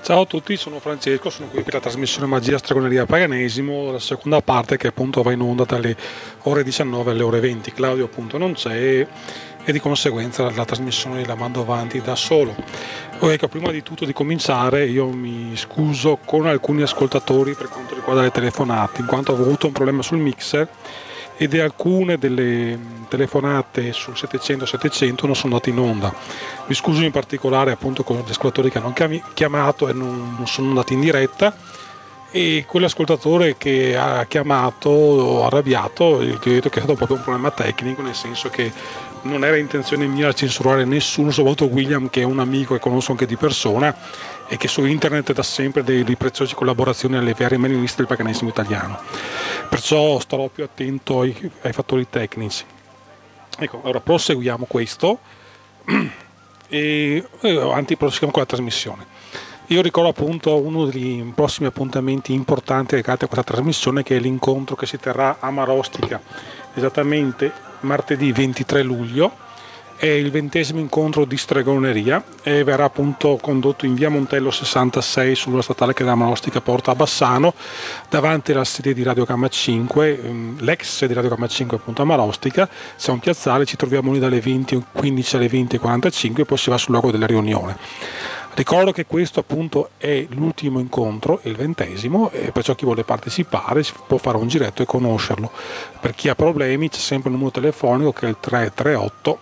Ciao a tutti, sono Francesco, sono qui per la trasmissione Magia, Stregoneria, Paganesimo, la seconda parte che appunto va in onda dalle ore 19 alle ore 20. Claudio appunto non c'è e di conseguenza la trasmissione la mando avanti da solo. Ecco, prima di tutto di cominciare io mi scuso con alcuni ascoltatori per quanto riguarda le telefonate, in quanto ho avuto un problema sul mixer ed alcune delle telefonate sul 700-700 non sono andate in onda. Mi scuso in particolare appunto con gli ascoltatori che hanno chiamato e non sono andati in diretta, e quell'ascoltatore che ha chiamato arrabbiato, gli ho detto che è stato proprio un problema tecnico, nel senso che non era intenzione mia censurare nessuno, soprattutto William, che è un amico che conosco anche di persona e che su internet dà sempre delle preziose collaborazioni alle vere manualiste del paganesimo italiano, perciò starò più attento ai fattori tecnici. Ecco, ora proseguiamo questo e avanti proseguiamo con la trasmissione. Io ricordo appunto uno degli prossimi appuntamenti importanti legati a questa trasmissione, che è l'incontro che si terrà a Marostica esattamente martedì 23 luglio. È il 20° incontro di stregoneria e verrà appunto condotto in via Montello 66 sulla statale che da Marostica porta a Bassano, davanti alla sede di Radio Gamma 5, l'ex sede di Radio Gamma 5 appunto a Marostica. C'è un piazzale, ci troviamo lì dalle 20:15 alle 20:45 e poi si va sul luogo della riunione. Ricordo che questo appunto è l'ultimo incontro, il 20°, e perciò chi vuole partecipare si può fare un giretto e conoscerlo. Per chi ha problemi c'è sempre il numero telefonico che è il 338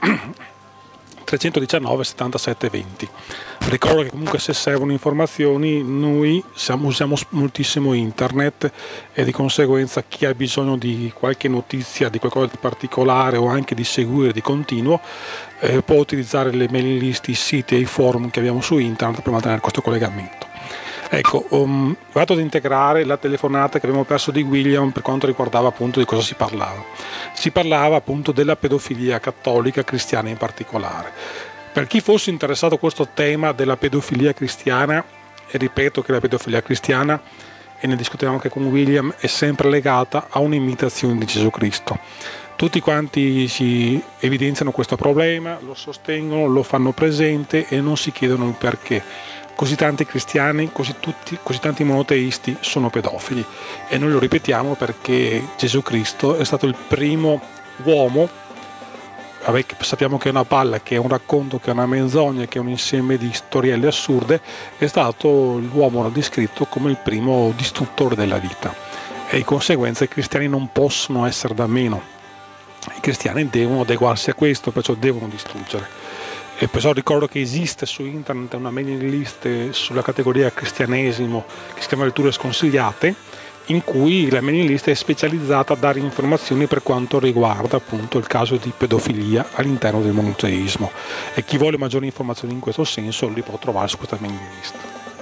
319 77 20. Ricordo che comunque se servono informazioni noi usiamo moltissimo internet, e di conseguenza chi ha bisogno di qualche notizia, di qualcosa di particolare o anche di seguire di continuo può utilizzare le mailing list, i siti e i forum che abbiamo su internet per mantenere questo collegamento. Ecco, vado ad integrare la telefonata che abbiamo perso di William per quanto riguardava appunto di cosa si parlava. Si parlava appunto della pedofilia cattolica, cristiana in particolare. Per chi fosse interessato a questo tema della pedofilia cristiana, e ripeto che la pedofilia cristiana, e ne discutiamo anche con William, è sempre legata a un'imitazione di Gesù Cristo. Tutti quanti si evidenziano questo problema, lo sostengono, lo fanno presente e non si chiedono il perché. Così tanti cristiani, così tanti monoteisti sono pedofili, e noi lo ripetiamo perché Gesù Cristo è stato il primo uomo. Sappiamo che è una balla, che è un racconto, che è una menzogna, che è un insieme di storielle assurde. È stato l'uomo descritto come il primo distruttore della vita, e di conseguenza i cristiani non possono essere da meno. I cristiani devono adeguarsi a questo, perciò devono distruggere. E perciò ricordo che esiste su internet una mailing list sulla categoria cristianesimo che si chiama Letture Sconsigliate, in cui la mailing list è specializzata a dare informazioni per quanto riguarda appunto il caso di pedofilia all'interno del monoteismo, e chi vuole maggiori informazioni in questo senso li può trovare su questa mailing list.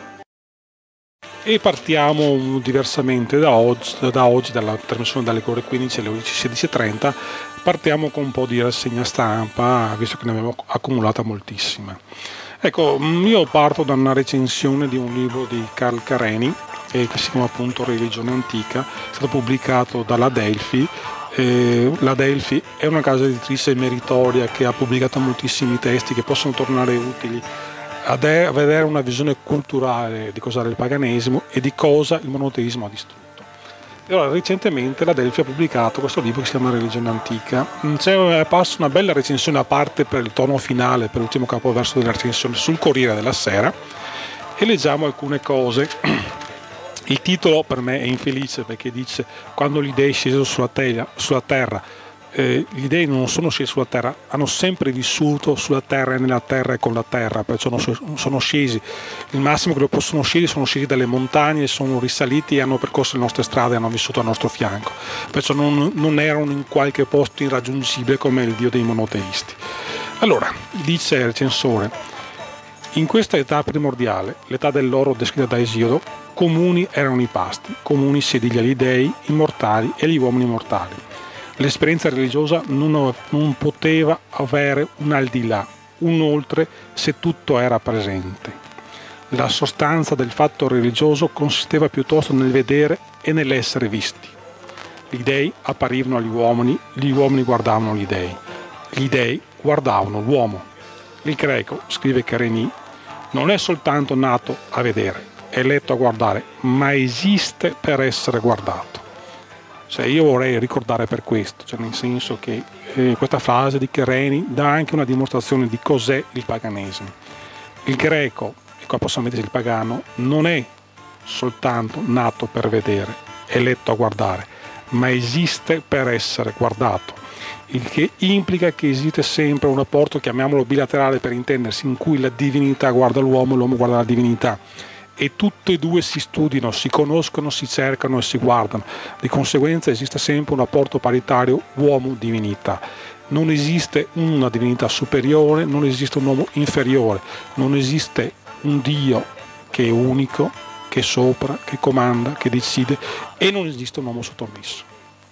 E partiamo diversamente da oggi dalla trasmissione dalle ore 15 alle 16:30. Partiamo con un po' di rassegna stampa, visto che ne abbiamo accumulata moltissime. Ecco, io parto da una recensione di un libro di Carl Careni, che si chiama appunto Religione Antica, è stato pubblicato dalla Delphi. La Delphi è una casa editrice meritoria che ha pubblicato moltissimi testi che possono tornare utili a vedere una visione culturale di cosa era il paganesimo e di cosa il monoteismo ha distrutto. E allora, recentemente la Delphi ha pubblicato questo libro che si chiama Religione Antica. C'è passa una bella recensione, a parte per il tono finale, per l'ultimo capoverso della recensione, sul Corriere della Sera, e leggiamo alcune cose. Il titolo per me è infelice, perché dice: quando gli dei scesero sulla terra, gli dei non sono scesi sulla terra, hanno sempre vissuto sulla terra e nella terra e con la terra, perciò non sono scesi. Il massimo che lo possono scesi, sono scesi dalle montagne, sono risaliti e hanno percorso le nostre strade e hanno vissuto al nostro fianco, perciò non erano in qualche posto irraggiungibile come il Dio dei monoteisti. Allora, dice il recensore: in questa età primordiale, l'età dell'oro descritta da Esiodo, comuni erano i pasti, comuni sedi agli dei immortali e agli uomini mortali. L'esperienza religiosa non poteva avere un al di là, un oltre, se tutto era presente. La sostanza del fatto religioso consisteva piuttosto nel vedere e nell'essere visti. Gli dei apparivano agli uomini, gli uomini guardavano gli dei guardavano l'uomo. Il greco, scrive Careni, non è soltanto nato a vedere, eletto a guardare, ma esiste per essere guardato. Cioè, io vorrei ricordare per questo, cioè nel senso che questa frase di Chereni dà anche una dimostrazione di cos'è il paganesimo. Il greco, e qua possiamo mettere il pagano, non è soltanto nato per vedere, eletto a guardare, ma esiste per essere guardato, il che implica che esiste sempre un rapporto, chiamiamolo bilaterale per intendersi, in cui la divinità guarda l'uomo e l'uomo guarda la divinità, e tutte e due si studiano, si conoscono, si cercano e si guardano. Di conseguenza esiste sempre un rapporto paritario uomo-divinità. Non esiste una divinità superiore, non esiste un uomo inferiore, non esiste un Dio che è unico, che è sopra, che comanda, che decide, e non esiste un uomo sottomesso.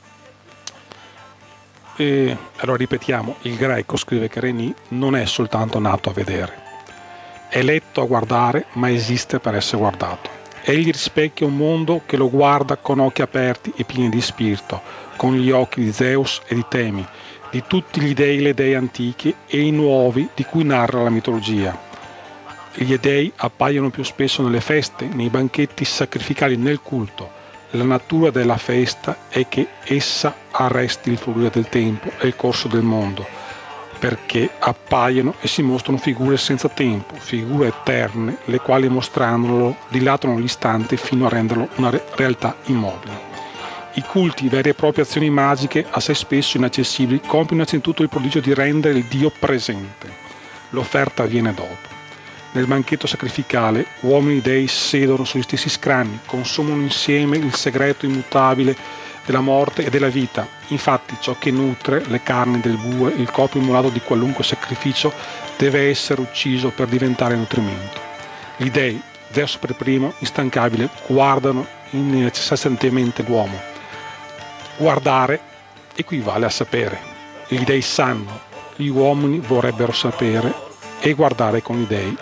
E allora ripetiamo, il greco, scrive Chereni, non è soltanto nato a vedere, è eletto a guardare, ma esiste per essere guardato. Egli rispecchia un mondo che lo guarda con occhi aperti e pieni di spirito, con gli occhi di Zeus e di Temi, di tutti gli dei e le dei antichi e i nuovi di cui narra la mitologia. Gli dei appaiono più spesso nelle feste, nei banchetti sacrificali, nel culto. La natura della festa è che essa arresti il fluire del tempo e il corso del mondo, perché appaiono e si mostrano figure senza tempo, figure eterne, le quali mostrandolo dilatano l'istante fino a renderlo una realtà immobile. I culti, vere e proprie azioni magiche, assai spesso inaccessibili, compiono innanzitutto il prodigio di rendere il Dio presente. L'offerta avviene dopo. Nel banchetto sacrificale, uomini e dei sedono sugli stessi scranni, consumano insieme il segreto immutabile della morte e della vita. Infatti ciò che nutre le carni del bue, il corpo immolato di qualunque sacrificio, deve essere ucciso per diventare nutrimento. Gli dei, Zeus per primo, instancabile, guardano incessantemente l'uomo. Guardare equivale a sapere. Gli dei sanno, gli uomini vorrebbero sapere e guardare con gli dei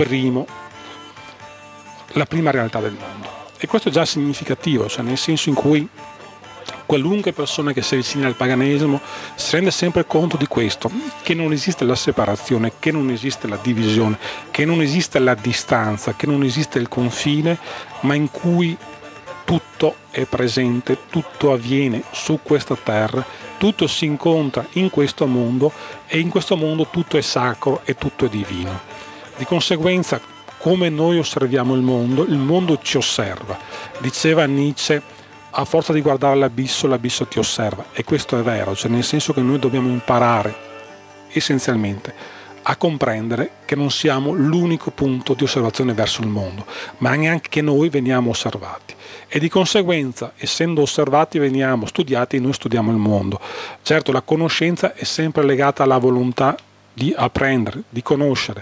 la prima realtà del mondo. E questo è già significativo, cioè nel senso in cui qualunque persona che si avvicina al paganesimo si rende sempre conto di questo, che non esiste la separazione, che non esiste la divisione, che non esiste la distanza, che non esiste il confine, ma in cui tutto è presente, tutto avviene su questa terra, tutto si incontra in questo mondo e in questo mondo tutto è sacro e tutto è divino. Di conseguenza, come noi osserviamo il mondo ci osserva. Diceva Nietzsche, a forza di guardare l'abisso ti osserva, e questo è vero, cioè nel senso che noi dobbiamo imparare essenzialmente a comprendere che non siamo l'unico punto di osservazione verso il mondo, ma neanche che noi veniamo osservati. E di conseguenza, essendo osservati, veniamo studiati e noi studiamo il mondo. Certo, la conoscenza è sempre legata alla volontà di apprendere, di conoscere.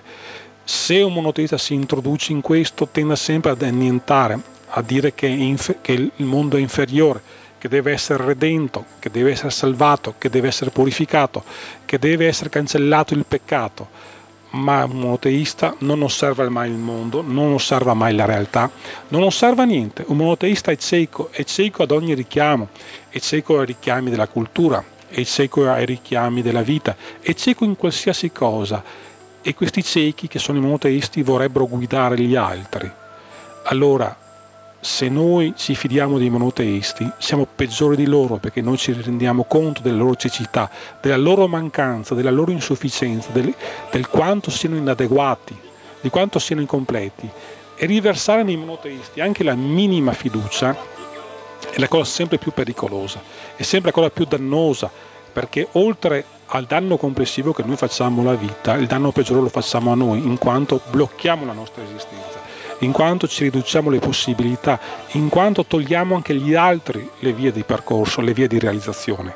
Se un monoteista si introduce in questo, tende sempre ad annientare, a dire che il mondo è inferiore, che deve essere redento, che deve essere salvato, che deve essere purificato, che deve essere cancellato il peccato. Ma un monoteista non osserva mai il mondo, non osserva mai la realtà, non osserva niente. Un monoteista è cieco ad ogni richiamo, è cieco ai richiami della cultura, è cieco ai richiami della vita, è cieco in qualsiasi cosa. E questi ciechi, che sono i monoteisti, vorrebbero guidare gli altri. Allora, se noi ci fidiamo dei monoteisti, siamo peggiori di loro, perché noi ci rendiamo conto della loro cecità, della loro mancanza, della loro insufficienza, del quanto siano inadeguati, di quanto siano incompleti. E riversare nei monoteisti anche la minima fiducia è la cosa sempre più pericolosa, è sempre la cosa più dannosa, perché oltre al danno complessivo che noi facciamo alla vita, il danno peggiore lo facciamo a noi, in quanto blocchiamo la nostra esistenza, in quanto ci riduciamo le possibilità, in quanto togliamo anche agli altri le vie di percorso, le vie di realizzazione.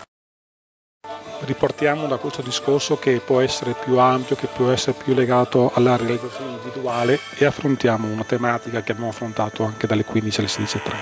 Ripartiamo da questo discorso, che può essere più ampio, che può essere più legato alla realizzazione individuale, e affrontiamo una tematica che abbiamo affrontato anche dalle 15 alle 16:30,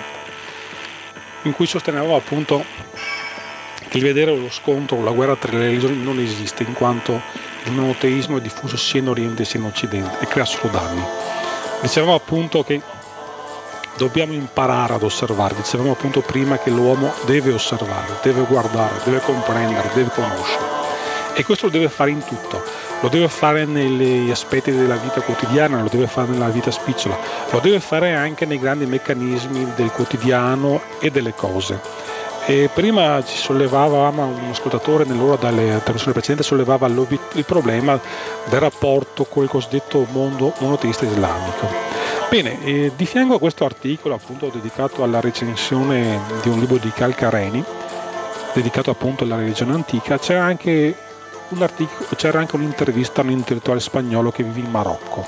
in cui sostenevamo appunto che il vedere lo scontro, la guerra tra le religioni non esiste, in quanto il monoteismo è diffuso sia in Oriente sia in Occidente e crea solo danni. Dicevamo appunto che dobbiamo imparare ad osservare, dicevamo appunto prima che l'uomo deve osservare, deve guardare, deve comprendere, deve conoscere, e questo lo deve fare in tutto, lo deve fare negli aspetti della vita quotidiana, lo deve fare nella vita spicciola, lo deve fare anche nei grandi meccanismi del quotidiano e delle cose. E prima ci sollevava un ascoltatore nell'ora dalle trasmissioni precedenti sollevava il problema del rapporto con il cosiddetto mondo monoteista islamico. Bene, di fianco a questo articolo appunto dedicato alla recensione di un libro di Calcareni dedicato appunto alla religione antica, c'era anche un'intervista a un intellettuale spagnolo che vive in Marocco,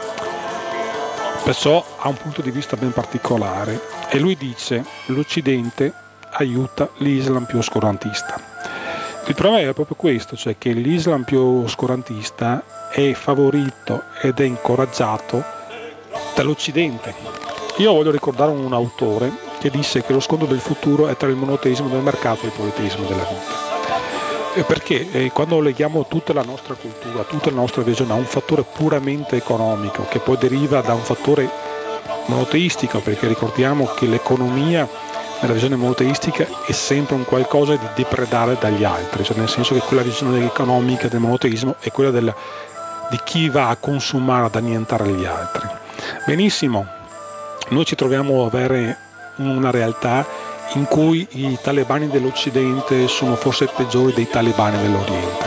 perciò ha un punto di vista ben particolare, e lui dice: l'Occidente aiuta l'Islam più oscurantista. Il problema è proprio questo, cioè che l'Islam più oscurantista è favorito ed è incoraggiato dall'Occidente. Io voglio ricordare un autore che disse che lo scontro del futuro è tra il monoteismo del mercato e il politeismo della vita. Perché quando leghiamo tutta la nostra cultura, tutta la nostra visione a un fattore puramente economico, che poi deriva da un fattore monoteistico, perché ricordiamo che l'economia nella visione monoteistica è sempre un qualcosa di depredare dagli altri, cioè nel senso che quella visione economica del monoteismo è quella di chi va a consumare, ad annientare gli altri. Benissimo, noi ci troviamo a avere una realtà in cui i talebani dell'Occidente sono forse peggiori dei talebani dell'Oriente.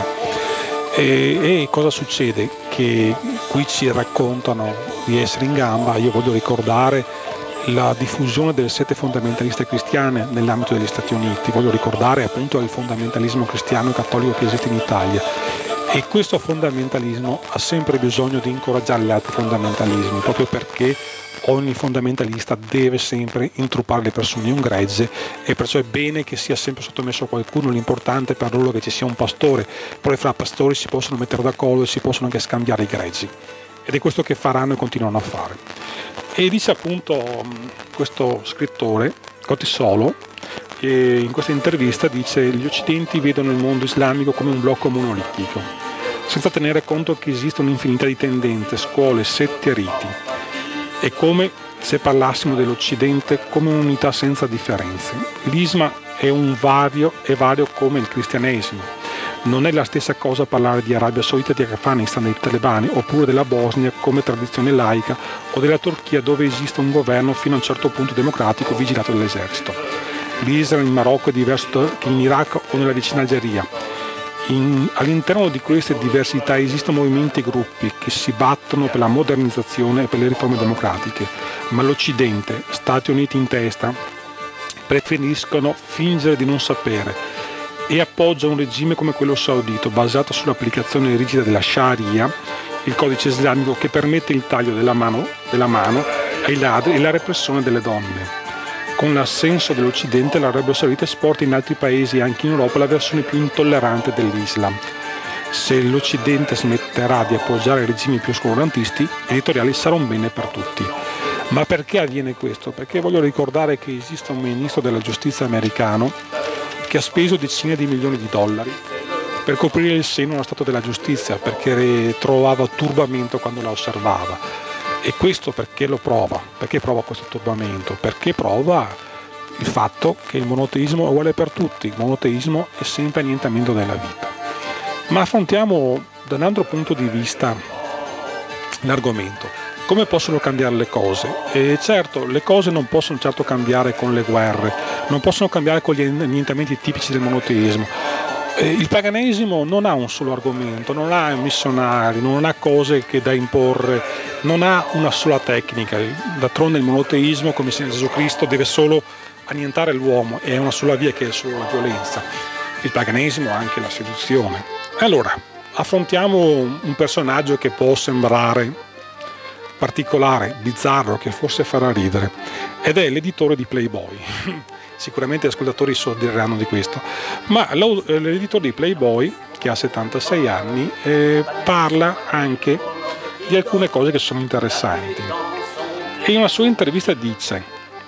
E cosa succede? Che qui ci raccontano di essere in gamba. Io voglio ricordare la diffusione delle sette fondamentaliste cristiane nell'ambito degli Stati Uniti, voglio ricordare appunto il fondamentalismo cristiano e cattolico che esiste in Italia, e questo fondamentalismo ha sempre bisogno di incoraggiare gli altri fondamentalismi, proprio perché ogni fondamentalista deve sempre intruppare le persone in un gregge, e perciò è bene che sia sempre sottomesso a qualcuno. L'importante per loro è che ci sia un pastore, poi fra pastori si possono mettere d'accordo e si possono anche scambiare i greggi, ed è questo che faranno e continuano a fare. E dice appunto questo scrittore Cotisolo, in questa intervista dice: gli occidenti vedono il mondo islamico come un blocco monolitico, senza tenere conto che esiste un'infinità di tendenze, scuole, sette e riti. È come se parlassimo dell'Occidente come un'unità senza differenze. L'Islam è vario come il cristianesimo. Non è la stessa cosa parlare di Arabia Saudita, di Afghanistan, dei talebani, oppure della Bosnia come tradizione laica, o della Turchia dove esiste un governo fino a un certo punto democratico vigilato dall'esercito. L'Islam in Marocco è diverso che in Iraq o nella vicina Algeria. All'interno di queste diversità esistono movimenti e gruppi che si battono per la modernizzazione e per le riforme democratiche, ma l'Occidente, Stati Uniti in testa, preferiscono fingere di non sapere e appoggia un regime come quello saudito, basato sull'applicazione rigida della Sharia, il codice islamico che permette il taglio della mano ai ladri e la repressione delle donne. Con l'assenso dell'Occidente, l'Arabia Saudita esporta in altri paesi, anche in Europa, la versione più intollerante dell'Islam. Se l'Occidente smetterà di appoggiare i regimi più oscurantisti, editoriali sarà un bene per tutti. Ma perché avviene questo? Perché voglio ricordare che esiste un ministro della giustizia americano che ha speso decine di milioni di dollari per coprire il seno allo Stato della giustizia, perché trovava turbamento quando la osservava. E questo perché lo prova? Perché prova questo turbamento? Perché prova il fatto che il monoteismo è uguale per tutti, il monoteismo è sempre annientamento della vita. Ma affrontiamo da un altro punto di vista l'argomento. Come possono cambiare le cose? E certo, le cose non possono certo cambiare con le guerre, non possono cambiare con gli annientamenti tipici del monoteismo. Il paganesimo non ha un solo argomento, non ha missionari, non ha cose che da imporre, non ha una sola tecnica. D'altronde il monoteismo, come insegna Gesù Cristo, deve solo annientare l'uomo, e è una sola via, che è solo la violenza. Il paganesimo ha anche la seduzione. Allora, affrontiamo un personaggio che può sembrare particolare, bizzarro, che forse farà ridere, ed è l'editore di Playboy. Sicuramente gli ascoltatori sorrideranno di questo, ma l'editore di Playboy, che ha 76 anni, parla anche di alcune cose che sono interessanti, e in una sua intervista dice: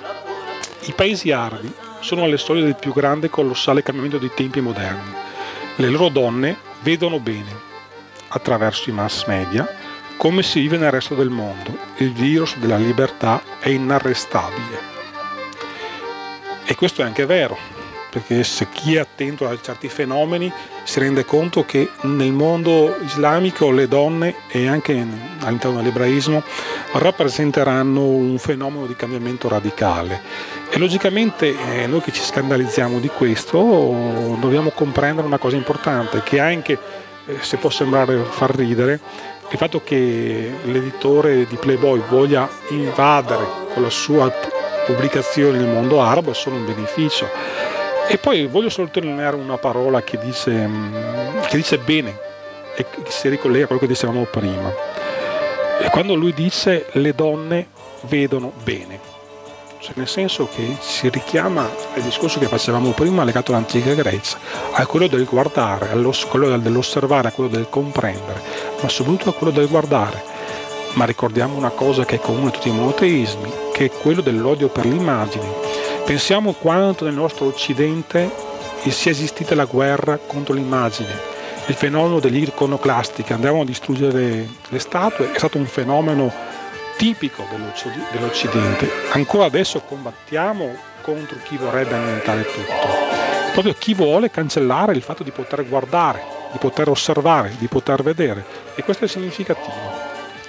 i paesi arabi sono alle soglie del più grande e colossale cambiamento dei tempi moderni. Le loro donne vedono bene, attraverso i mass media, come si vive nel resto del mondo. Il virus della libertà è inarrestabile. E questo è anche vero. perché se chi è attento a certi fenomeni si rende conto che nel mondo islamico le donne, e anche all'interno dell'ebraismo, rappresenteranno un fenomeno di cambiamento radicale. E logicamente noi che ci scandalizziamo di questo dobbiamo comprendere una cosa importante, che anche se può sembrare far ridere, il fatto che l'editore di Playboy voglia invadere con la sua pubblicazione il mondo arabo è solo un beneficio. E poi voglio sottolineare una parola che dice bene e che si ricollega a quello che dicevamo prima. E quando lui dice le donne vedono bene, cioè nel senso che si richiama al discorso che facevamo prima legato all'antica Grecia, a quello del guardare, quello dell'osservare, a quello del comprendere, ma soprattutto a quello del guardare. Ma ricordiamo una cosa che è comune a tutti i monoteismi, che è quello dell'odio per l'immagine. Pensiamo quanto nel nostro Occidente sia esistita la guerra contro l'immagine. Il fenomeno dell'iconoclastica, andavano a distruggere le statue, è stato un fenomeno tipico dell'Occidente. Ancora adesso combattiamo contro chi vorrebbe annientare tutto, proprio chi vuole cancellare il fatto di poter guardare, di poter osservare, di poter vedere, e questo è significativo.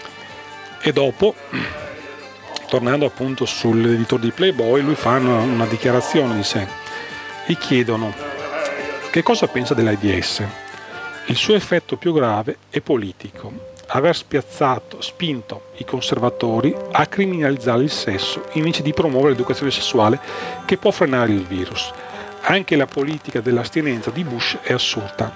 E dopo, tornando appunto sull'editore di Playboy, lui fa una dichiarazione di sé. Gli chiedono che cosa pensa dell'AIDS. Il suo effetto più grave è politico, aver spinto i conservatori a criminalizzare il sesso invece di promuovere l'educazione sessuale che può frenare il virus. Anche la politica dell'astinenza di Bush è assurda.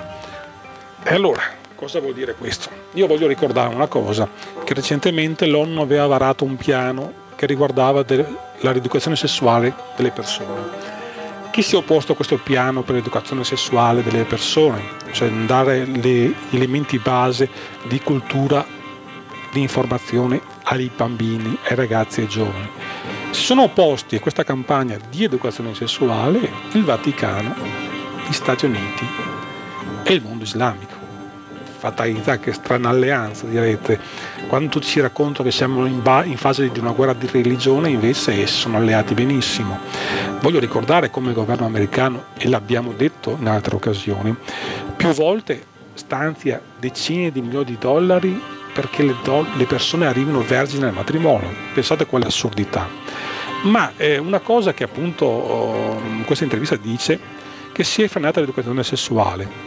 E allora, cosa vuol dire questo? Io voglio ricordare una cosa, che recentemente l'ONU aveva varato un piano che riguardava la rieducazione sessuale delle persone. Chi si è opposto a questo piano per l'educazione sessuale delle persone, cioè dare gli elementi base di cultura, di informazione ai bambini, ai ragazzi e ai giovani? Si sono opposti a questa campagna di educazione sessuale il Vaticano, gli Stati Uniti e il mondo islamico. Fatalità, che strana alleanza, direte, quando tutti ci raccontano che siamo in fase di una guerra di religione, invece essi sono alleati benissimo. Voglio ricordare come il governo americano, e l'abbiamo detto in altre occasioni, più volte stanzia decine di milioni di dollari perché le persone arrivino vergini al matrimonio. Pensate quale assurdità. Ma una cosa che appunto in questa intervista dice, che si è frenata l'educazione sessuale.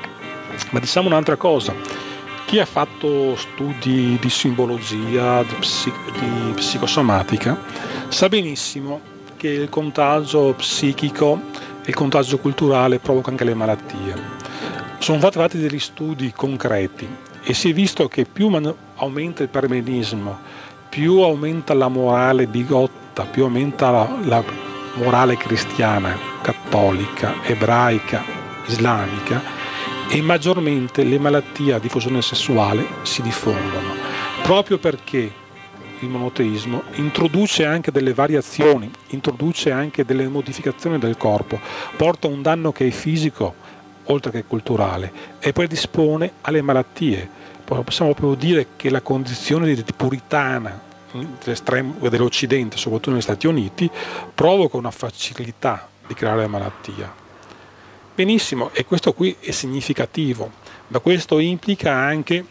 Ma diciamo un'altra cosa, chi ha fatto studi di simbologia, di psicosomatica, sa benissimo che il contagio psichico e il contagio culturale provoca anche le malattie. Sono fatti degli studi concreti e si è visto che più aumenta il perbenismo, più aumenta la morale bigotta, più aumenta la morale cristiana, cattolica, ebraica, islamica, e maggiormente le malattie a diffusione sessuale si diffondono, proprio perché il monoteismo introduce anche delle variazioni, introduce anche delle modificazioni del corpo, porta un danno che è fisico oltre che culturale e predispone alle malattie. Possiamo proprio dire che la condizione di puritana dell'Occidente, soprattutto negli Stati Uniti, provoca una facilità di creare malattia. Benissimo, e questo qui è significativo, ma questo implica anche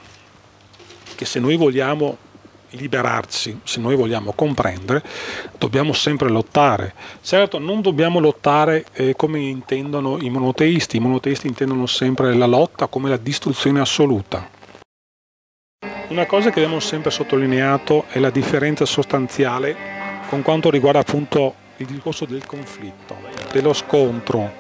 che se noi vogliamo liberarci, se noi vogliamo comprendere, dobbiamo sempre lottare. Certo, non dobbiamo lottare come intendono i monoteisti intendono sempre la lotta come la distruzione assoluta. Una cosa che abbiamo sempre sottolineato è la differenza sostanziale con quanto riguarda appunto il discorso del conflitto, dello scontro,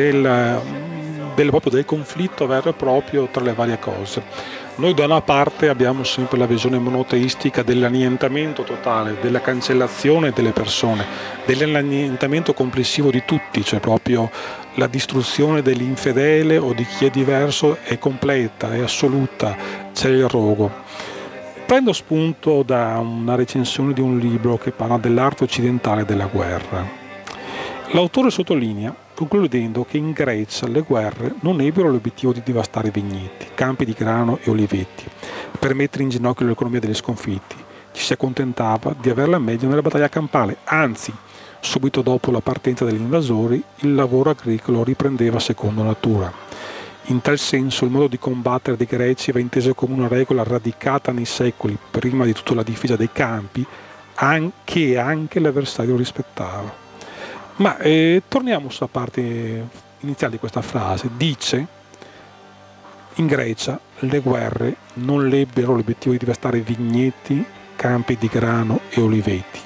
proprio del conflitto vero e proprio tra le varie cose. Noi da una parte abbiamo sempre la visione monoteistica dell'annientamento totale, della cancellazione delle persone, dell'annientamento complessivo di tutti, cioè proprio la distruzione dell'infedele o di chi è diverso è completa, è assoluta, c'è il rogo. Prendo spunto da una recensione di un libro che parla dell'arte occidentale della guerra. L'autore sottolinea, concludendo, che in Grecia le guerre non ebbero l'obiettivo di devastare vigneti, campi di grano e oliveti, per mettere in ginocchio l'economia degli sconfitti, ci si accontentava di averla meglio nella battaglia campale, anzi, subito dopo la partenza degli invasori, il lavoro agricolo riprendeva secondo natura. In tal senso il modo di combattere dei greci va inteso come una regola radicata nei secoli, prima di tutto la difesa dei campi, che anche l'avversario rispettava. Ma torniamo sulla parte iniziale di questa frase. Dice: in Grecia le guerre non ebbero l'obiettivo di devastare vigneti, campi di grano e oliveti,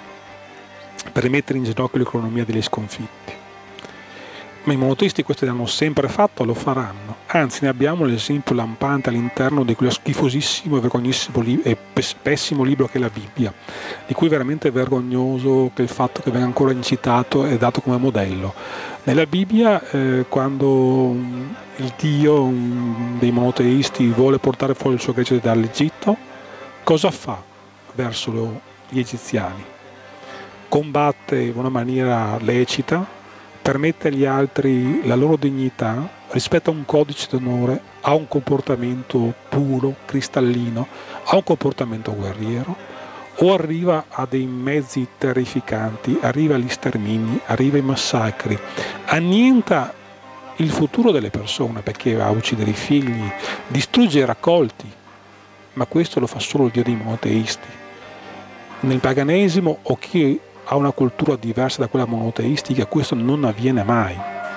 per mettere in ginocchio l'economia degli sconfitti. Ma i monoteisti questo l'hanno sempre fatto e lo faranno. Anzi, ne abbiamo l'esempio lampante all'interno di quello schifosissimo e vergognissimo e pessimo libro che è la Bibbia, di cui è veramente vergognoso che il fatto che venga ancora incitato e dato come modello. Nella Bibbia, quando il Dio dei monoteisti vuole portare fuori il suo gregge dall'Egitto, cosa fa verso gli egiziani? Combatte in una maniera lecita, permette agli altri la loro dignità, rispetta un codice d'onore, ha un comportamento puro, cristallino, ha un comportamento guerriero, o arriva a dei mezzi terrificanti, arriva agli stermini, arriva ai massacri, annienta il futuro delle persone perché va a uccidere i figli, distrugge i raccolti, ma questo lo fa solo il Dio dei monoteisti. Nel paganesimo o chi ha una cultura diversa da quella monoteistica, questo non avviene mai.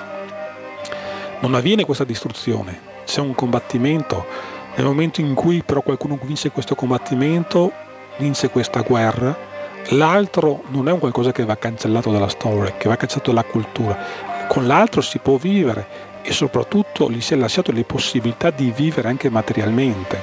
Non avviene questa distruzione, c'è un combattimento. Nel momento in cui però qualcuno vince questo combattimento, vince questa guerra, l'altro non è un qualcosa che va cancellato dalla storia, che va cancellato dalla cultura. Con l'altro si può vivere e soprattutto gli si è lasciato le possibilità di vivere anche materialmente.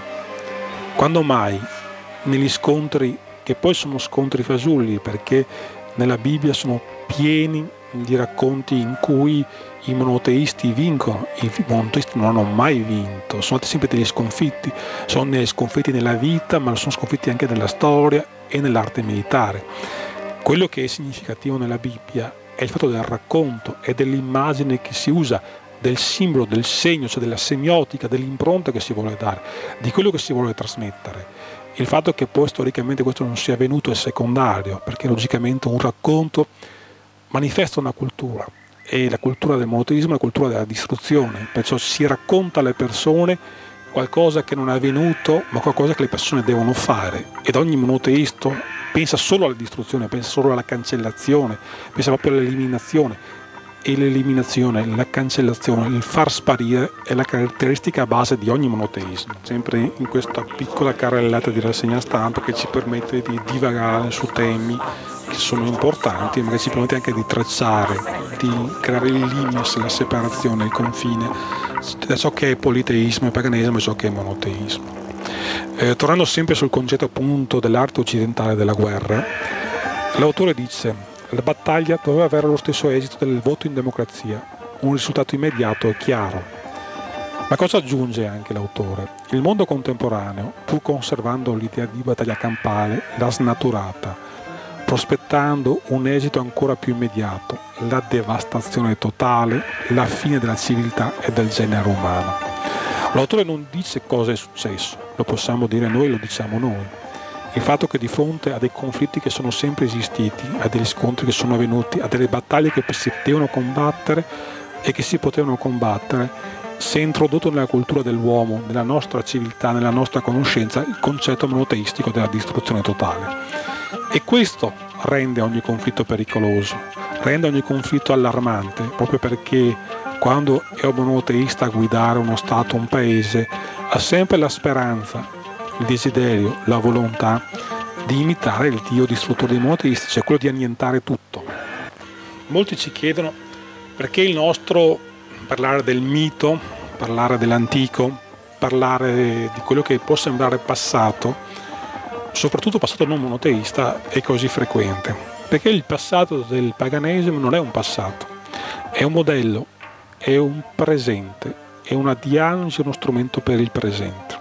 Quando mai negli scontri, che poi sono scontri fasulli, perché nella Bibbia sono pieni di racconti in cui i monoteisti vincono, i monoteisti non hanno mai vinto, sono stati sempre degli sconfitti, sono degli sconfitti nella vita, ma sono sconfitti anche nella storia e nell'arte militare. Quello che è significativo nella Bibbia è il fatto del racconto e dell'immagine che si usa, del simbolo, del segno, cioè della semiotica, dell'impronta che si vuole dare, di quello che si vuole trasmettere. Il fatto che poi storicamente questo non sia avvenuto è secondario, perché logicamente un racconto manifesta una cultura, e la cultura del monoteismo è la cultura della distruzione, perciò si racconta alle persone qualcosa che non è avvenuto, ma qualcosa che le persone devono fare, ed ogni monoteista pensa solo alla distruzione, pensa solo alla cancellazione, pensa proprio all'eliminazione. E l'eliminazione, la cancellazione, il far sparire è la caratteristica base di ogni monoteismo, sempre in questa piccola carrellata di rassegna stampa che ci permette di divagare su temi che sono importanti, ma che ci permette anche di tracciare, di creare il limes, la separazione, il confine da ciò che è politeismo e paganesimo e ciò che è monoteismo. Tornando sempre sul concetto appunto dell'arte occidentale della guerra, l'autore dice: la battaglia doveva avere lo stesso esito del voto in democrazia, un risultato immediato e chiaro. Ma cosa aggiunge anche l'autore? Il mondo contemporaneo, pur conservando l'idea di battaglia campale, l'ha snaturata, prospettando un esito ancora più immediato, la devastazione totale, la fine della civiltà e del genere umano. L'autore non dice cosa è successo, lo possiamo dire noi, lo diciamo noi. Il fatto che di fronte a dei conflitti che sono sempre esistiti, a degli scontri che sono avvenuti, a delle battaglie che si devono combattere e che si potevano combattere, si è introdotto nella cultura dell'uomo, nella nostra civiltà, nella nostra conoscenza, il concetto monoteistico della distruzione totale. E questo rende ogni conflitto pericoloso, rende ogni conflitto allarmante, proprio perché quando è un monoteista a guidare uno Stato, un paese, ha sempre la speranza, il desiderio, la volontà di imitare il Dio distruttore dei monoteisti, cioè quello di annientare tutto. Molti ci chiedono perché il nostro parlare del mito, parlare dell'antico, parlare di quello che può sembrare passato, soprattutto passato non monoteista, è così frequente. Perché il passato del paganesimo non è un passato, è un modello, è un presente, è una diagnosi, uno strumento per il presente.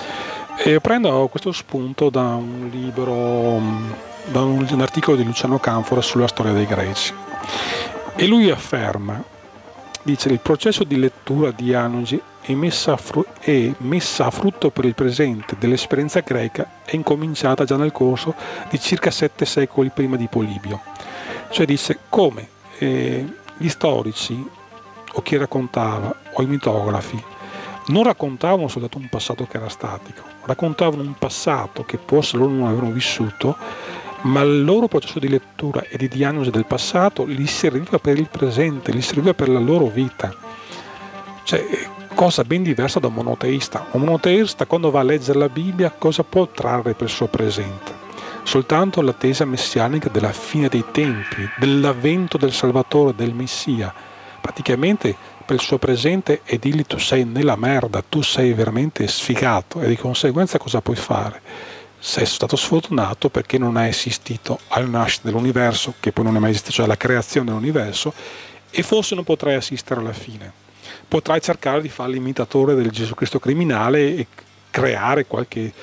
E prendo questo spunto da un libro, da un articolo di Luciano Canfora sulla storia dei Greci. E lui afferma dice: il processo di lettura diagnosi è messa a frutto per il presente dell'esperienza greca è incominciata già nel corso di circa 7 secoli prima di Polibio. Cioè dice come gli storici o chi raccontava o i mitografi non raccontavano soltanto un passato che era statico, raccontavano un passato che forse loro non avevano vissuto, ma il loro processo di lettura e di diagnosi del passato gli serviva per il presente, gli serviva per la loro vita. Cioè, cosa ben diversa da un monoteista. Un monoteista, quando va a leggere la Bibbia, cosa può trarre per il suo presente? Soltanto l'attesa messianica della fine dei tempi, dell'avvento del Salvatore, del Messia. Praticamente per il suo presente è dirgli: tu sei nella merda, tu sei veramente sfigato, e di conseguenza cosa puoi fare? Sei stato sfortunato perché non hai assistito alla nascita dell'universo, che poi non è mai esistito, cioè alla creazione dell'universo, e forse non potrai assistere alla fine. Potrai cercare di fare l'imitatore del Gesù Cristo criminale e creare qualche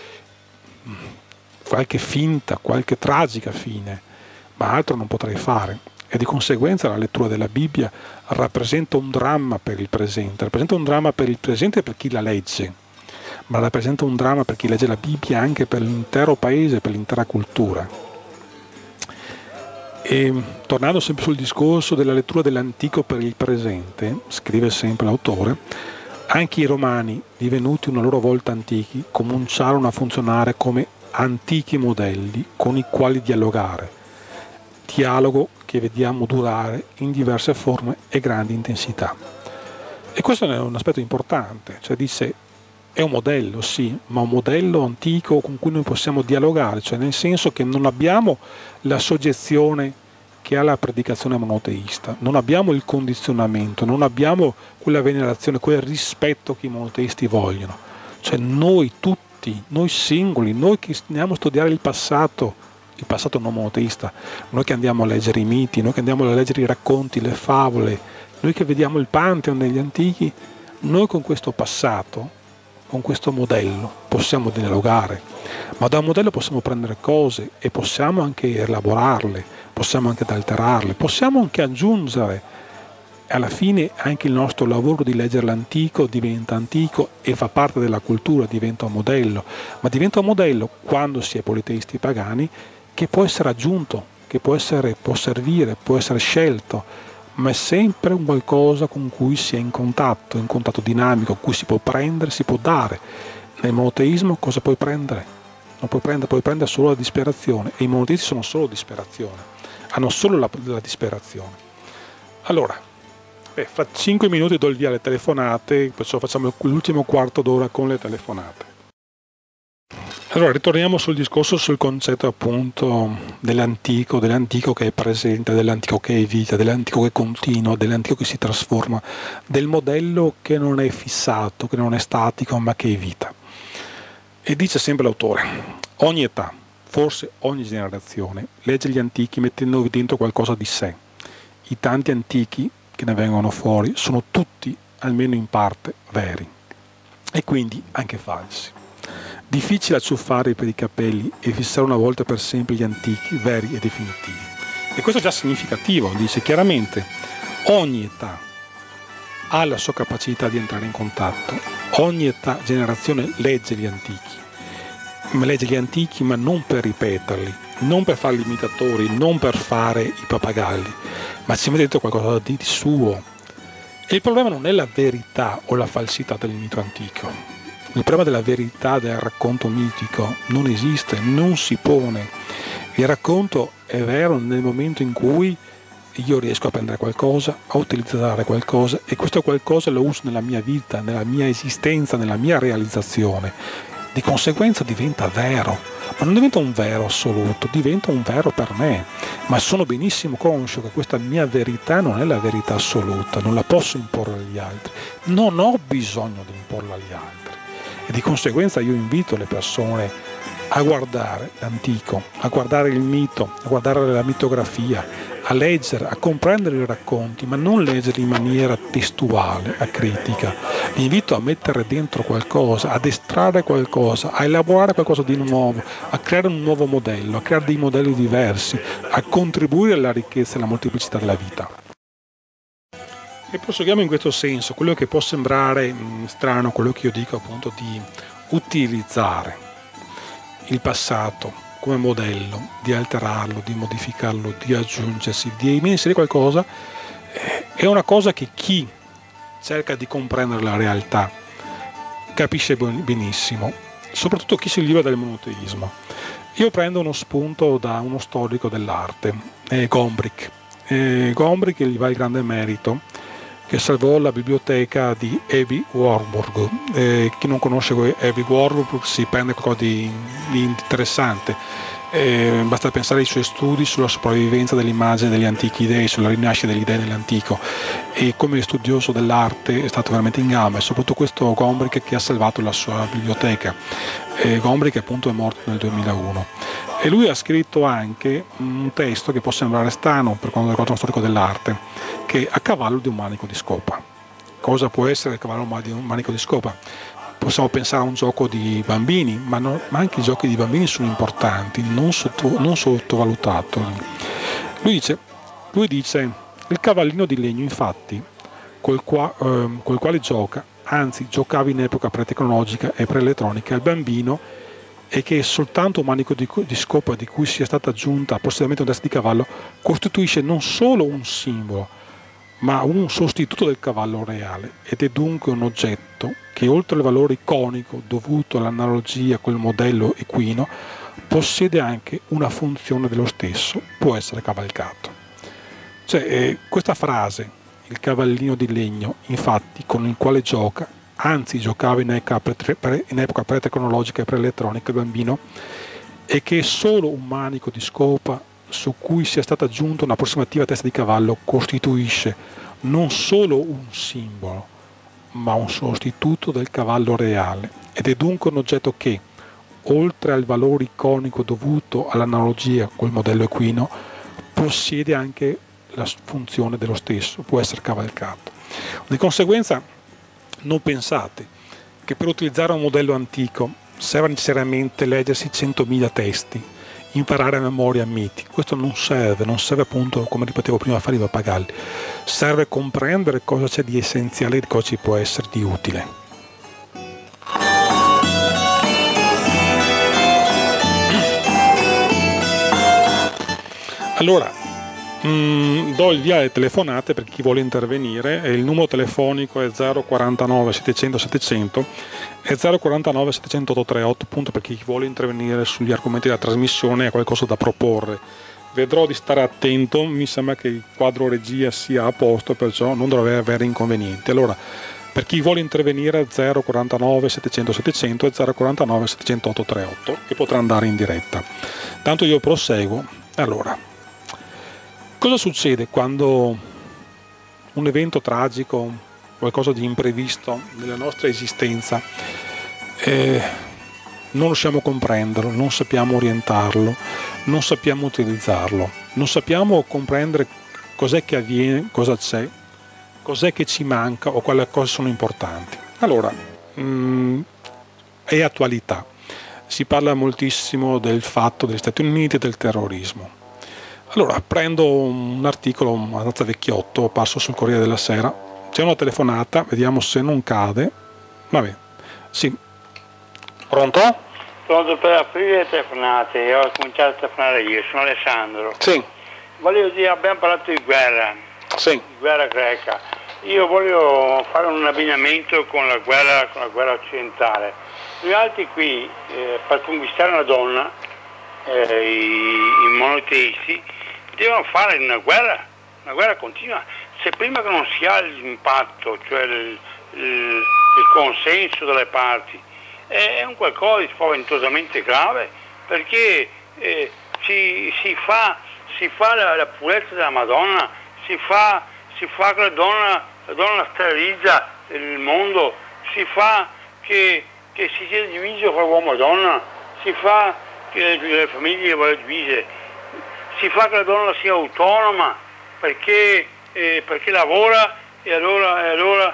finta, qualche tragica fine, ma altro non potrai fare. E di conseguenza la lettura della Bibbia rappresenta un dramma per il presente, rappresenta un dramma per il presente per chi la legge, ma rappresenta un dramma per chi legge la Bibbia anche per l'intero paese, per l'intera cultura. E tornando sempre sul discorso della lettura dell'antico per il presente, scrive sempre l'autore, anche i romani, divenuti una loro volta antichi, cominciarono a funzionare come antichi modelli con i quali dialogare. Dialogo che vediamo durare in diverse forme e grandi intensità. E questo è un aspetto importante, cioè dice: è un modello, sì, ma un modello antico con cui noi possiamo dialogare, cioè nel senso che non abbiamo la soggezione che ha la predicazione monoteista, non abbiamo il condizionamento, non abbiamo quella venerazione, quel rispetto che i monoteisti vogliono. Cioè noi tutti, noi singoli, noi che andiamo a studiare il passato non monoteista, noi che andiamo a leggere i miti, noi che andiamo a leggere i racconti, le favole, noi che vediamo il Pantheon degli antichi, noi con questo passato, con questo modello possiamo dialogare, ma da un modello possiamo prendere cose e possiamo anche elaborarle, possiamo anche alterarle, possiamo anche aggiungere. Alla fine anche il nostro lavoro di leggere l'antico diventa antico e fa parte della cultura, diventa un modello, ma diventa un modello quando si è politeisti pagani, che può essere aggiunto, che può servire, può essere scelto, ma è sempre un qualcosa con cui si è in contatto dinamico, con cui si può prendere, si può dare. Nel monoteismo cosa puoi prendere? Non puoi prendere solo la disperazione, e i monoteisti sono solo disperazione, hanno solo la disperazione. Allora, fra 5 minuti do il via alle telefonate, perciò facciamo l'ultimo quarto d'ora con le telefonate. Allora, ritorniamo sul discorso, sul concetto appunto dell'antico che è presente, dell'antico che è vita, dell'antico che continua, dell'antico che si trasforma, del modello che non è fissato, che non è statico, ma che è vita. E dice sempre l'autore: ogni età, forse ogni generazione, legge gli antichi mettendovi dentro qualcosa di sé. I tanti antichi che ne vengono fuori sono tutti, almeno in parte, veri, e quindi anche falsi. Difficile acciuffare per i capelli e fissare una volta per sempre gli antichi, veri e definitivi. E questo è già significativo, dice chiaramente: ogni età ha la sua capacità di entrare in contatto, ogni età, generazione legge gli antichi, ma non per ripeterli, non per farli imitatori, non per fare i pappagalli, ma ci mette dentro qualcosa di suo. E il problema non è la verità o la falsità del mito antico. Il problema della verità del racconto mitico non esiste, non si pone. Il racconto è vero nel momento in cui io riesco a prendere qualcosa, a utilizzare qualcosa, e questo qualcosa lo uso nella mia vita, nella mia esistenza, nella mia realizzazione. Di conseguenza diventa vero, ma non diventa un vero assoluto, diventa un vero per me. Ma sono benissimo conscio che questa mia verità non è la verità assoluta, non la posso imporre agli altri, non ho bisogno di imporla agli altri. E di conseguenza io invito le persone a guardare l'antico, a guardare il mito, a guardare la mitografia, a leggere, a comprendere i racconti, ma non leggerli in maniera testuale, acritica. Li invito a mettere dentro qualcosa, ad estrarre qualcosa, a elaborare qualcosa di nuovo, a creare un nuovo modello, a creare dei modelli diversi, a contribuire alla ricchezza e alla molteplicità della vita. E proseguiamo in questo senso, quello che può sembrare strano, quello che io dico appunto di utilizzare il passato come modello, di alterarlo, di modificarlo, di aggiungersi, di inserire qualcosa, è una cosa che chi cerca di comprendere la realtà capisce benissimo, soprattutto chi si libera del monoteismo. Io prendo uno spunto da uno storico dell'arte, Gombrich. Gombrich gli va il grande merito che salvò la biblioteca di Aby Warburg. Chi non conosce Aby Warburg si prende qualcosa di interessante. Basta pensare ai suoi studi sulla sopravvivenza dell'immagine degli antichi dei, sulla rinascita degli dei nell'antico, e come studioso dell'arte è stato veramente in gamba, e soprattutto questo Gombrich che ha salvato la sua biblioteca. Gombrich appunto è morto nel 2001 e lui ha scritto anche un testo che può sembrare strano per quanto riguarda uno storico dell'arte, che è A cavallo di un manico di scopa. Cosa può essere il cavallo di un manico di scopa? Possiamo pensare a un gioco di bambini, ma anche i giochi di bambini sono importanti, non sottovalutati. Lui dice il cavallino di legno, infatti, col quale gioca, anzi giocava in epoca pre-tecnologica e pre-elettronica il bambino, e che soltanto un manico di scopa di cui sia stata aggiunta appositamente una testa di cavallo costituisce non solo un simbolo, ma un sostituto del cavallo reale, ed è dunque un oggetto che, oltre al valore iconico dovuto all'analogia col modello equino, possiede anche una funzione dello stesso, può essere cavalcato. Questa frase, il cavallino di legno, infatti, con il quale gioca, anzi giocava in epoca pre-tecnologica e pre-elettronica il bambino, e che solo un manico di scopa su cui sia stata aggiunta un'approssimativa testa di cavallo costituisce non solo un simbolo, ma un sostituto del cavallo reale, ed è dunque un oggetto che, oltre al valore iconico dovuto all'analogia col modello equino, possiede anche la funzione dello stesso, può essere cavalcato. Di conseguenza, non pensate che per utilizzare un modello antico serva necessariamente leggersi 100.000 testi, imparare a memoria miti. Questo non serve appunto, come ripetevo prima, a fare i pappagalli. Serve comprendere cosa c'è di essenziale e cosa ci può essere di utile. Allora, do il via alle telefonate per chi vuole intervenire. Il numero telefonico è 049 700 700 e 049 700 838, appunto, per chi vuole intervenire sugli argomenti della trasmissione e ha qualcosa da proporre. Vedrò di stare attento, mi sembra che il quadro regia sia a posto, perciò non dovrei avere inconvenienti. Allora, per chi vuole intervenire 049 700 700 e 049 700 838 e potrà andare in diretta. Tanto io proseguo. Allora, cosa succede quando un evento tragico, qualcosa di imprevisto nella nostra esistenza, non riusciamo a comprenderlo, non sappiamo orientarlo, non sappiamo utilizzarlo, non sappiamo comprendere cos'è che avviene, cosa c'è, cos'è che ci manca o quali cose sono importanti? Allora, è attualità. Si parla moltissimo del fatto degli Stati Uniti e del terrorismo. Allora, prendo un articolo abbastanza vecchiotto, apparso sul Corriere della Sera. C'è una telefonata, vediamo se non cade. Vabbè, sì. Pronto? Pronto per aprire le telefonate, ho cominciato a telefonare io, sono Alessandro. Sì. Voglio dire, abbiamo parlato di guerra, sì, di guerra greca. Io voglio fare un abbinamento con la guerra occidentale. Noi altri qui, per conquistare una donna, i monoteisti, devono fare una guerra continua. Se prima che non si ha l'impatto, cioè il consenso delle parti, è un qualcosa di spaventosamente grave, perché si fa la purezza della Madonna, si fa che la donna sterilizza il mondo, si fa che si sia diviso fra uomo e donna, si fa che le famiglie vanno divise, si fa che la donna sia autonoma perché lavora e allora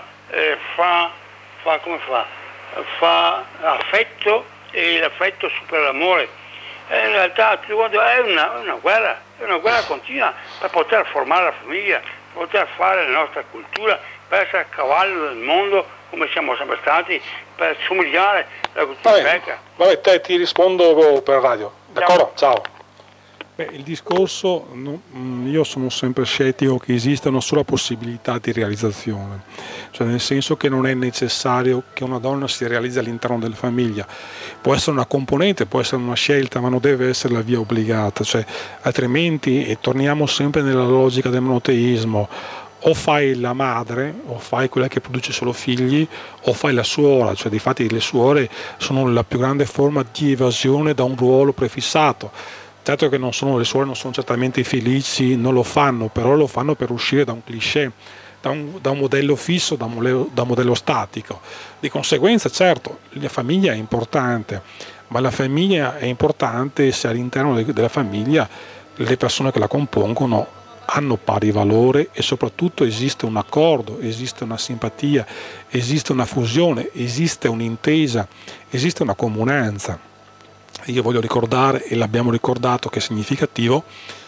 fa affetto, e l'affetto supera l'amore. In realtà è una guerra continua per poter formare la famiglia, poter fare la nostra cultura, per essere a cavallo del mondo come siamo sempre stati, per somigliare alla cultura greca. Vabbè, te ti rispondo per radio, d'accordo? Ciao. Beh, il discorso, io sono sempre scettico che esista una sola possibilità di realizzazione, cioè nel senso che non è necessario che una donna si realizzi all'interno della famiglia, può essere una componente, può essere una scelta, ma non deve essere la via obbligata, cioè, altrimenti, e torniamo sempre nella logica del monoteismo, o fai la madre, o fai quella che produce solo figli, o fai la suora, cioè di fatti le suore sono la più grande forma di evasione da un ruolo prefissato. Certo che le suore non sono certamente felici, non lo fanno, però lo fanno per uscire da un cliché, da un modello fisso, da un modello statico. Di conseguenza, certo, la famiglia è importante, ma la famiglia è importante se all'interno della famiglia le persone che la compongono hanno pari valore e soprattutto esiste un accordo, esiste una simpatia, esiste una fusione, esiste un'intesa, esiste una comunanza. Io voglio ricordare, e l'abbiamo ricordato che è significativo,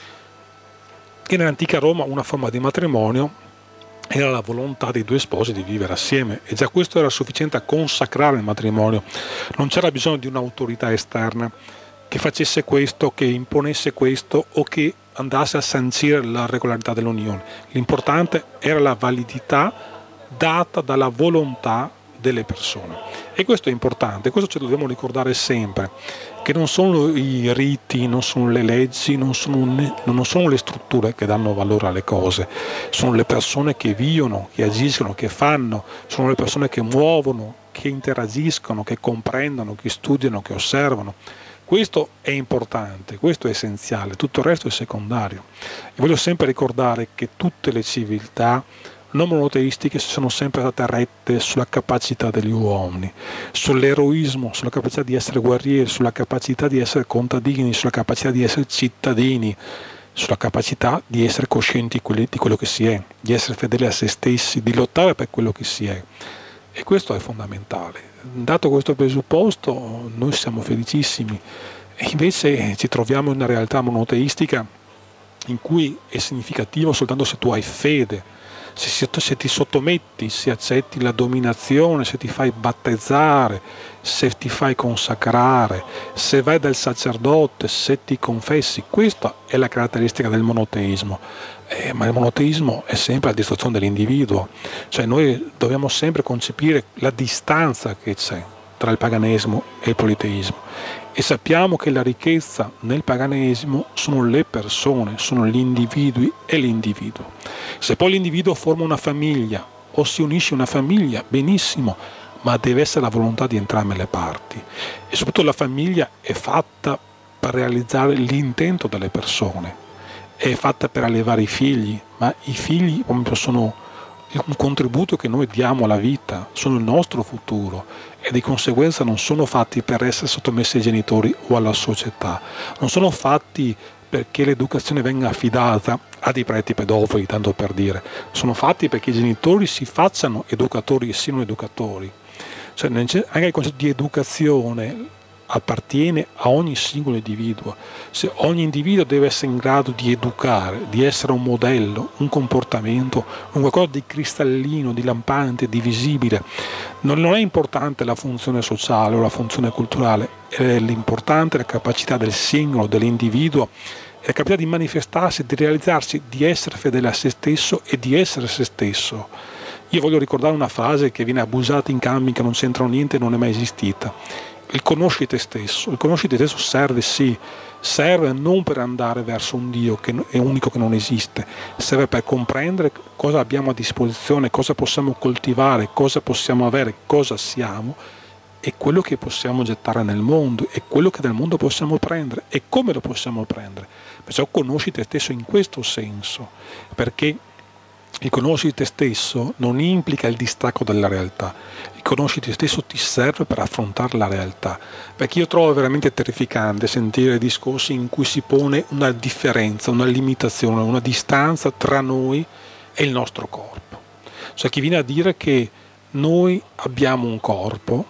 che nell'antica Roma una forma di matrimonio era la volontà dei due sposi di vivere assieme, e già questo era sufficiente a consacrare il matrimonio. Non c'era bisogno di un'autorità esterna che facesse questo, che imponesse questo o che andasse a sancire la regolarità dell'unione. L'importante era la validità data dalla volontà delle persone, e questo è importante, questo ce lo dobbiamo ricordare sempre, che non sono i riti, non sono le leggi, non sono le strutture che danno valore alle cose, sono le persone che vivono, che agiscono, che fanno, sono le persone che muovono, che interagiscono, che comprendono, che studiano, che osservano. Questo è importante, questo è essenziale, tutto il resto è secondario. E voglio sempre ricordare che tutte le civiltà non monoteistiche sono sempre state rette sulla capacità degli uomini, sull'eroismo, sulla capacità di essere guerrieri, sulla capacità di essere contadini, sulla capacità di essere cittadini, sulla capacità di essere coscienti di quello che si è, di essere fedeli a se stessi, di lottare per quello che si è. E questo è fondamentale. Dato questo presupposto, noi siamo felicissimi, e invece ci troviamo in una realtà monoteistica in cui è significativo soltanto se tu hai fede, se ti sottometti, se accetti la dominazione, se ti fai battezzare, se ti fai consacrare, se vai dal sacerdote, se ti confessi. Questa è la caratteristica del monoteismo. Ma il monoteismo è sempre la distruzione dell'individuo, cioè noi dobbiamo sempre concepire la distanza che c'è tra il paganesimo e il politeismo, e sappiamo che la ricchezza nel paganesimo sono le persone, sono gli individui e l'individuo. Se poi l'individuo forma una famiglia o si unisce a una famiglia, benissimo, ma deve essere la volontà di entrambe le parti, e soprattutto la famiglia è fatta per realizzare l'intento delle persone, è fatta per allevare i figli, ma i figli sono un contributo che noi diamo alla vita, sono il nostro futuro, e di conseguenza non sono fatti per essere sottomessi ai genitori o alla società, non sono fatti perché l'educazione venga affidata a dei preti pedofili, tanto per dire, sono fatti perché i genitori si facciano educatori e siano educatori. Cioè, anche il concetto di educazione appartiene a ogni singolo individuo. Se ogni individuo deve essere in grado di educare, di essere un modello, un comportamento, un qualcosa di cristallino, di lampante, di visibile. Non è importante la funzione sociale o la funzione culturale, è l'importante la capacità del singolo, dell'individuo, e la capacità di manifestarsi, di realizzarsi, di essere fedele a se stesso e di essere se stesso. Io voglio ricordare una frase che viene abusata in campi che non c'entrano niente e non è mai esistita. Il conosci te stesso. Il conosci te stesso serve, sì, serve non per andare verso un Dio che è unico, che non esiste, serve per comprendere cosa abbiamo a disposizione, cosa possiamo coltivare, cosa possiamo avere, cosa siamo, e quello che possiamo gettare nel mondo, e quello che dal mondo possiamo prendere, e come lo possiamo prendere. Perciò conosci te stesso in questo senso, perché il conosci te stesso non implica il distacco dalla realtà. Il conosci te stesso ti serve per affrontare la realtà, perché io trovo veramente terrificante sentire discorsi in cui si pone una differenza, una limitazione, una distanza tra noi e il nostro corpo. Cioè chi viene a dire che noi abbiamo un corpo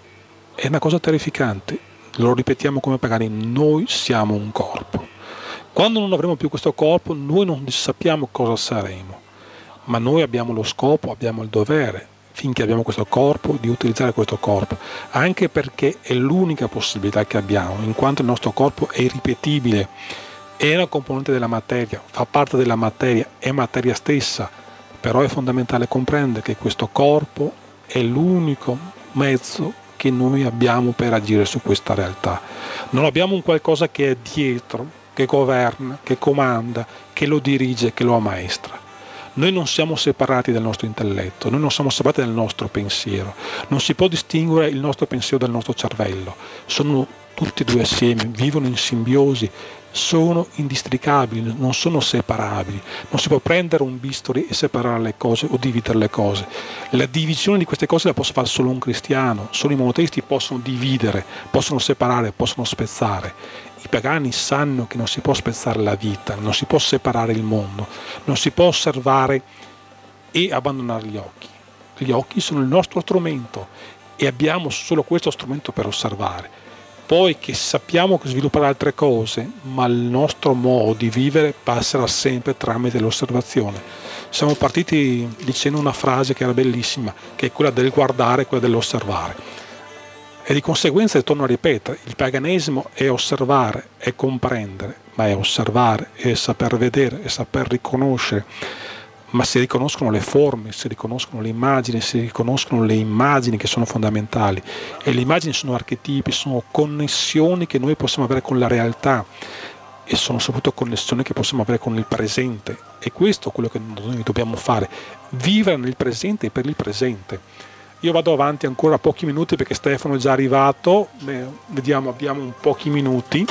è una cosa terrificante. Lo ripetiamo come pagani: noi siamo un corpo. Quando non avremo più questo corpo, noi non sappiamo cosa saremo. ma noi abbiamo lo scopo, abbiamo il dovere, finché abbiamo questo corpo, di utilizzare questo corpo, anche perché è l'unica possibilità che abbiamo, in quanto il nostro corpo è irripetibile, è una componente della materia, fa parte della materia, è materia stessa, però è fondamentale comprendere che questo corpo è l'unico mezzo che noi abbiamo per agire su questa realtà. Non abbiamo un qualcosa che è dietro, che governa, che comanda, che lo dirige, che lo ammaestra. Noi non siamo separati dal nostro intelletto, noi non siamo separati dal nostro pensiero, non si può distinguere il nostro pensiero dal nostro cervello, sono tutti e due assieme, vivono in simbiosi, sono indistricabili, non sono separabili, non si può prendere un bisturi e separare le cose o dividere le cose. La divisione di queste cose la può fare solo un cristiano, solo i monoteisti possono dividere, possono separare, possono spezzare. I pagani sanno che non si può spezzare la vita, non si può separare il mondo, non si può osservare e abbandonare gli occhi. Gli occhi sono il nostro strumento e abbiamo solo questo strumento per osservare. Poi che sappiamo sviluppare altre cose, ma il nostro modo di vivere passerà sempre tramite l'osservazione. Siamo partiti dicendo una frase che era bellissima, che è quella del guardare, quella dell'osservare. E di conseguenza, torno a ripetere, il paganesimo è osservare, è comprendere, ma è osservare, è saper vedere, è saper riconoscere. Ma si riconoscono le forme, si riconoscono le immagini, si riconoscono le immagini che sono fondamentali. E le immagini sono archetipi, sono connessioni che noi possiamo avere con la realtà e sono soprattutto connessioni che possiamo avere con il presente. E questo è quello che noi dobbiamo fare, vivere nel presente e per il presente. Io vado avanti ancora pochi minuti perché Stefano è già arrivato, vediamo, abbiamo un pochi minuti.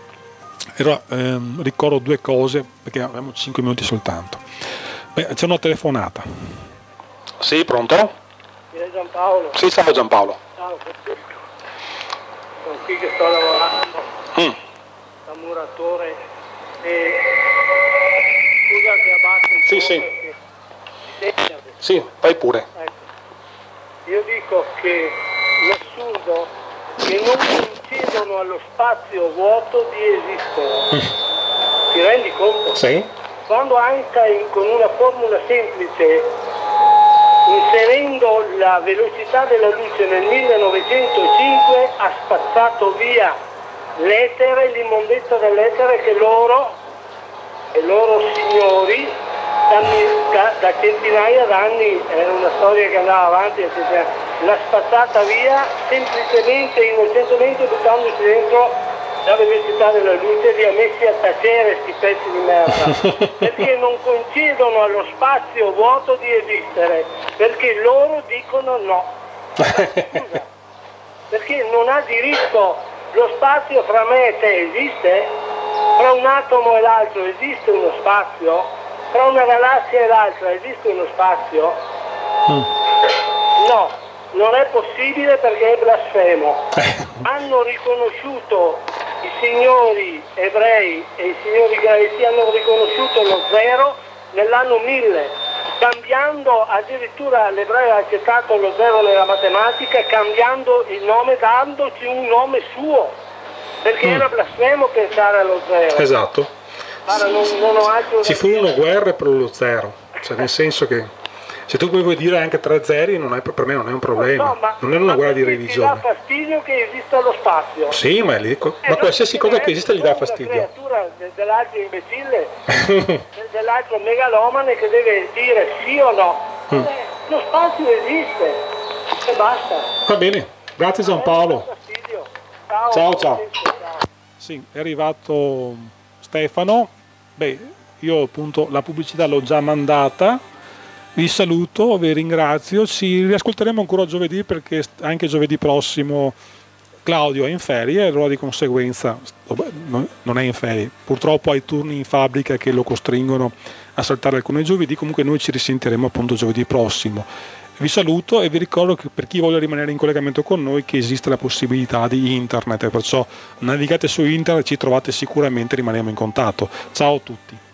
Ricordo due cose perché abbiamo 5 minuti soltanto. C'è una telefonata. Sì, pronto? È Giampaolo. Sì, ciao Giampaolo. Ciao, sono qui che sto lavorando da muratore e scusa che abbasso un po'. Sì. Perché... Sì, vai pure. Ecco. Io dico che l'assurdo che non concedono allo spazio vuoto di esistere. Ti rendi conto? Sì. Quando Einstein con una formula semplice, inserendo la velocità della luce nel 1905, ha spazzato via l'etere, l'immondezza dell'etere che loro signori da centinaia d'anni, era una storia che andava avanti, l'ha spazzata via semplicemente, innocentemente, buttandosi dentro la velocità della luce, li ha messi a tacere sti pezzi di merda, perché non concedono allo spazio vuoto di esistere, perché loro dicono no. Scusa, perché non ha diritto lo spazio fra me e te esiste? Fra un atomo e l'altro esiste uno spazio? Fra una galassia e l'altra esiste uno spazio? No, non è possibile perché è blasfemo. Hanno riconosciuto i signori ebrei e i signori greci, hanno riconosciuto lo zero nell'anno 1000, cambiando addirittura l'ebreo ha accettato lo zero nella matematica, cambiando il nome, dandoci un nome suo, perché era blasfemo pensare allo zero. Esatto. Guarda, non ho altro. Ci furono guerre per lo zero, cioè nel senso che se tu vuoi dire anche 3 zeri per me non è un problema, non è una guerra di religione. Ti dà fastidio che esista lo spazio. Sì, ma qualsiasi cosa che esista gli dà fastidio. È una creatura dell'altro imbecille, dell'altro megalomane che deve dire sì o no. Lo spazio esiste e basta. Va bene, grazie Giampaolo. Ciao. Sì, è arrivato Stefano. Io appunto la pubblicità l'ho già mandata. Vi saluto, vi ringrazio, ci riascolteremo ancora giovedì perché anche giovedì prossimo Claudio è in ferie e allora di conseguenza non è in ferie, purtroppo ha i turni in fabbrica che lo costringono a saltare alcuni giovedì, comunque noi ci risentiremo appunto giovedì prossimo. Vi saluto e vi ricordo che per chi vuole rimanere in collegamento con noi che esiste la possibilità di internet, perciò navigate su internet, ci trovate sicuramente, rimaniamo in contatto. Ciao a tutti.